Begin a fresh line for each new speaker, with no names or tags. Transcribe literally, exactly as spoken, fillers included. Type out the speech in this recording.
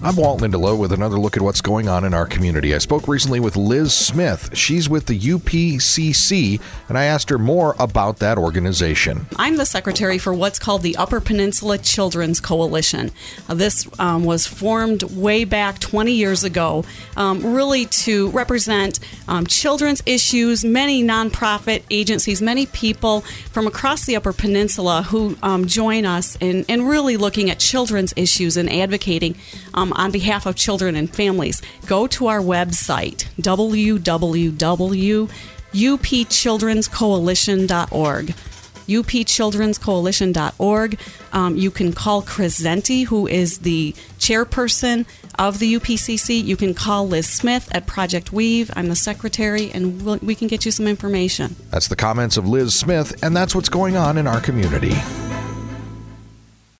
I'm Walt Lindelow with another look at what's going on in our community. I spoke recently with Liz Smith. She's with the U P C C, and I asked her more about that organization.
I'm the secretary for what's called the Upper Peninsula Children's Coalition. Uh, this um, was formed way back twenty years ago, um, really to represent um, children's issues, many nonprofit agencies, many people from across the Upper Peninsula who um, join us in, in really looking at children's issues and advocating um, on behalf of children and families. Go to our website, w w w dot u p children's coalition dot org. u p children's coalition dot org. Um, you can call Chris Zenti, who is the chairperson of the U P C C. You can call Liz Smith at Project Weave. I'm the secretary, and we'll, we can get you some information.
That's the comments of Liz Smith, and that's what's going on in our community.